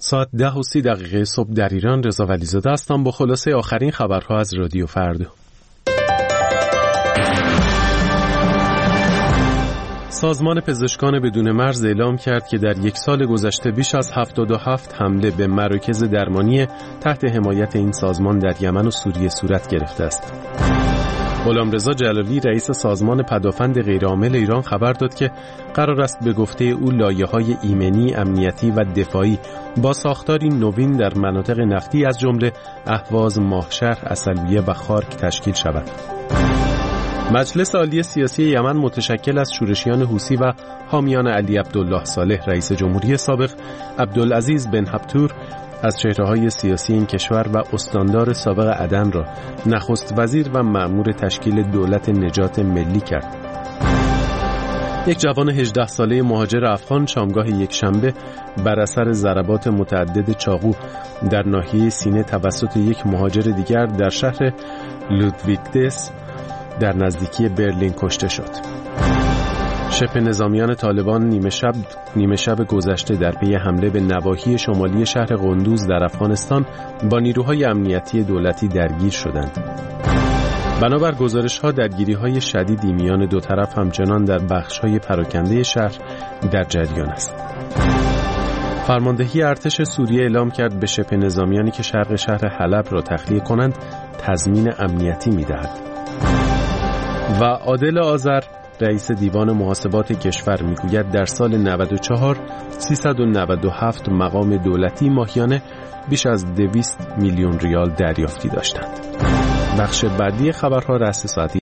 ساعت 10:30 صبح در ایران. رضا ولیزاده هستم با خلاصه آخرین خبرها از رادیو فردا. سازمان پزشکان بدون مرز اعلام کرد که در یک سال گذشته بیش از 77 حمله به مراکز درمانی تحت حمایت این سازمان در یمن و سوریه صورت گرفته است. غلامرضا جلالی رئیس سازمان پدافند غیرعامل ایران خبر داد که قرار است به گفته او لایه‌های ایمنی، امنیتی و دفاعی با ساختاری نوین در مناطق نفتی از جمله اهواز، ماهشهر، عسلویه و خارک تشکیل شود. مجلس عالی سیاسی یمن متشکل از شورشیان حوثی و حامیان علی عبدالله صالح رئیس جمهوری سابق، عبدالعزیز بن هبتور از چهره‌های سیاسی این کشور و استاندار سابق عدن را نخست وزیر و مأمور تشکیل دولت نجات ملی کرد. یک جوان 18 ساله مهاجر افغان شامگاه یکشنبه بر اثر ضربات متعدد چاقو در ناحیه سینه توسط یک مهاجر دیگر در شهر لودویگدس در نزدیکی برلین کشته شد. شبه نظامیان طالبان نیمه شب گذشته در پی حمله به نواحی شمالی شهر قندوز در افغانستان با نیروهای امنیتی دولتی درگیر شدند. بنابر گزارش‌ها درگیری‌های شدیدی میان دو طرف همچنان در بخش‌های پراکنده شهر در جریان است. فرماندهی ارتش سوریه اعلام کرد به شبه نظامیانی که شرق شهر حلب را تخلیه کنند تضمین امنیتی می‌دهد. و عادل آذر رئیس دیوان محاسبات کشور میگوید در سال 94 397 مقام دولتی ماهیانه بیش از 200 میلیون ریال دریافتی داشتند. بخش بعدی خبرها رأس ساعتی